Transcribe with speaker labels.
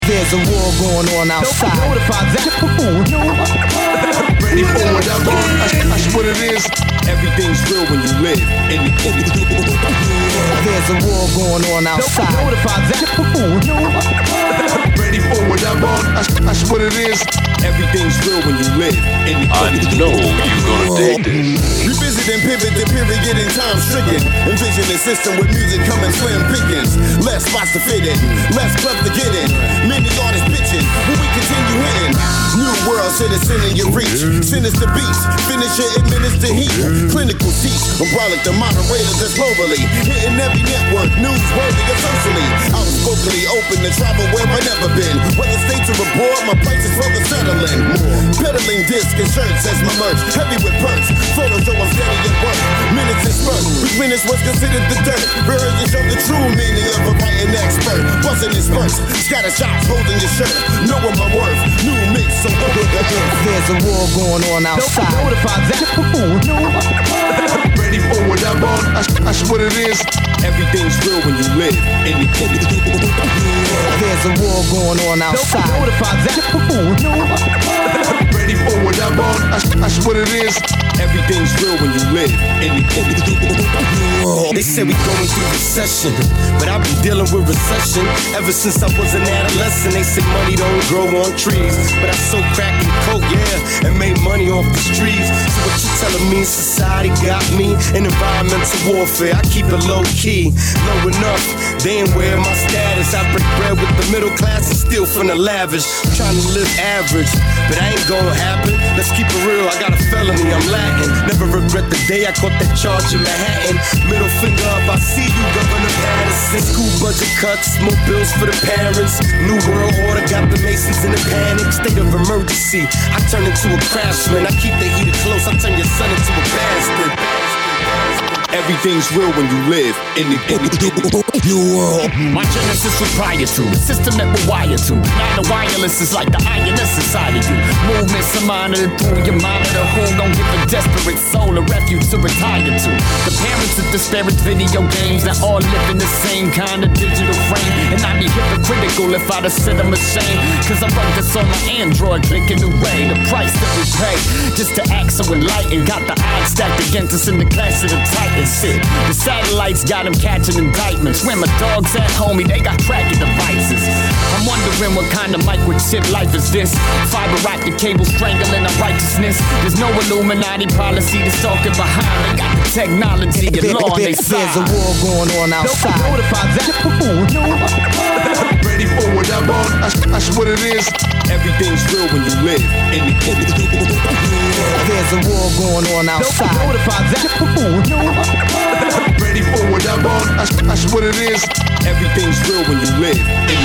Speaker 1: There's a war going on outside.
Speaker 2: Notify that.
Speaker 3: Ready for what I'm on, that's what it is. Everything's real when you live in the
Speaker 1: There's a war going on outside.
Speaker 2: Notify that.
Speaker 3: Ready for what I'm on, that's what it is. Everything's real when you live in the
Speaker 4: I know you're gonna dig this.
Speaker 3: Revisit and pivot the period in time stricken. Envision a system with music coming slim pickings. Less spots to fit in, less clubs to get in. Many artists bitching, will we continue hitting? New world citizen in your reach. Sinister beats, finisher administer heat. Clinical seats, umbrella the moderator that's globally. Hitting every network, newsworthy or socially. Outspokenly open to travel where I've never been. Whether states or abroad, my place is for the settling. Peddling discs and shirts as my merch. Heavy with perks, photos show I'm steady at work. Minutes and spurts, which minutes was considered the dirt. Version show the true meaning of a writing expert. Buzzing in spurts, scatter shots, holding your shirt. Knowing my worth, new mix, so over the earth.
Speaker 1: There's a war going on outside.
Speaker 2: Notify that.
Speaker 3: Ready for what I'm on, that's what it is. Everything's real when you live in the
Speaker 1: There's a war going on outside.
Speaker 2: Notify that.
Speaker 3: Ready for what I'm on, that's what it is. Everything's real when you live in the
Speaker 5: They say we going through recession, but I've been dealing with recession ever since I was an adolescent. They say money don't grow on trees, but I sold crack and coke, yeah, and made money off the streets. So what you telling me? Society got me in environmental warfare. I keep it low key, low enough. They ain't wear my status. I break bread with the middle class and steal from the lavish. I'm trying to live average, but I ain't gonna happen. Let's keep it real. I got a felony. I'm Latin. Never regret the day I caught that charge in Manhattan. Middle finger up, I see you, Governor Patterson. School budget cuts, more bills for the parents. New world order got the Masons in a panic. State of emergency, I turn into a craftsman. I keep the heater close, I turn your son into a bastard.
Speaker 3: Everything's real when you live in the new world.
Speaker 6: My genesis was prior to the system that we're wired to. Now the wireless is like the INS inside of you. Movements are monitored through your monitor. Who gon' give a desperate soul a refuge to retire to? The parents of disparate video games that all live in the same kind of digital frame. And I'd be hypocritical if I'd have said I'm ashamed. Cause I wrote this on my Android clicking away. The price that we pay just to act so enlightened. Got the odds stacked against us in the class of the Titans. The satellites got them catching indictments. Where my dogs at, homie, they got tracking devices. I'm wondering what kind of microchip life is this? Fiber optic cable strangling our righteousness. There's no Illuminati policy that's talking behind. They got the technology and law on their side.
Speaker 1: There's a war going on outside.
Speaker 2: Notify that.
Speaker 3: Ready for what I'm on, that's what it is. Everything's real when you live in the
Speaker 1: There's a war going on outside.
Speaker 2: Notify that.
Speaker 3: Ready for what I'm on, that's what it is. Everything's real when you live in